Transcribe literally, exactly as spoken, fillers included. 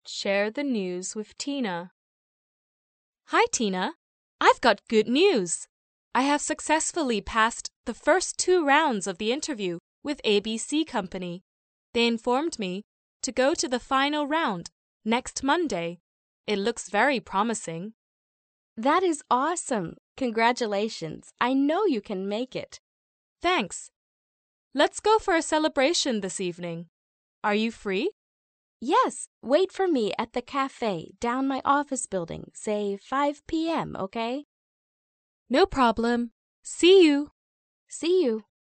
Share the news with Tina. Hi, Tina. I've got good news. I have successfully passed the first two rounds of the interview with A B C Company. They informed me to go to the final round next Monday. It looks very promising. That is awesome. Congratulations. I know you can make it. Thanks. Let's go for a celebration this evening. Are you free? Yes, wait for me at the cafe down my office building, say five p m, okay? No problem. See you. See you.